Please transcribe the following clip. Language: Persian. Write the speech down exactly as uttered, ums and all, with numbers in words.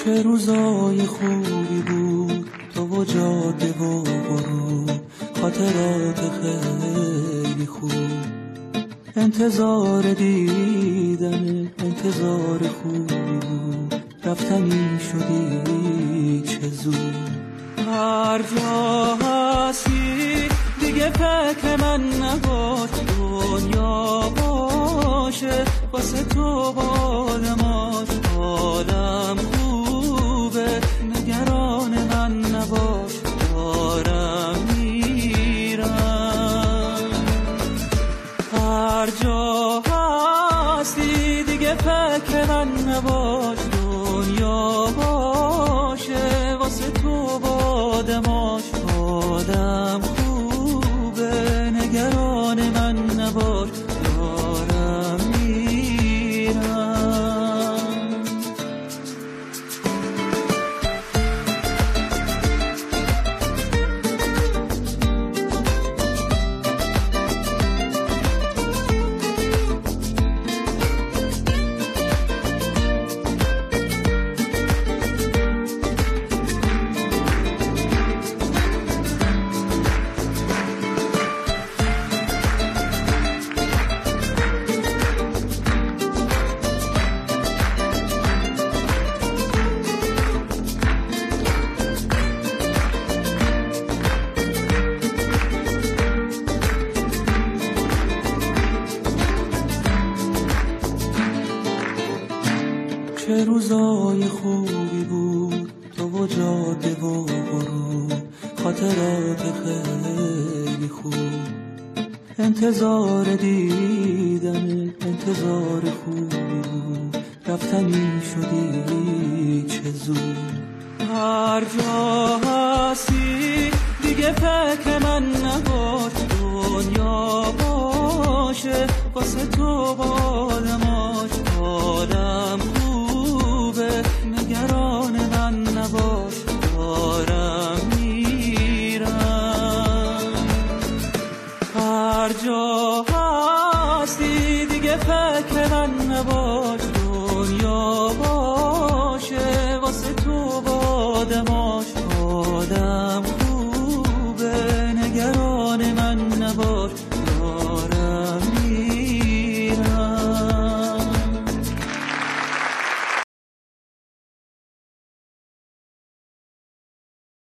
چه روزای خوبی بود تو و جاده و غروب، خاطرات خیلی خوب، انتظار دیدن انتظار خوبی بود، رفتنی شدی چه زود. هر جا هستی دیگه فکر من نباش، دنیا باشه واسه تو بالماش، حالم خوبه نگران من نباش، دارم میرم. هر جا هستی دیگه فکر من نباش، دنیا باشه واسه تو بادماش، حالم خوبه نگران من نباش، دارم میرم. چه روزای خوبی بود تو و جاده و غروب، خاطرات خیلی خوب، انتظار دیدن انتظار خوبی بود، رفتنی شدی چه زود. هر جا هستی دیگه فکر من نباش، دنیا باشه واسه تو باش،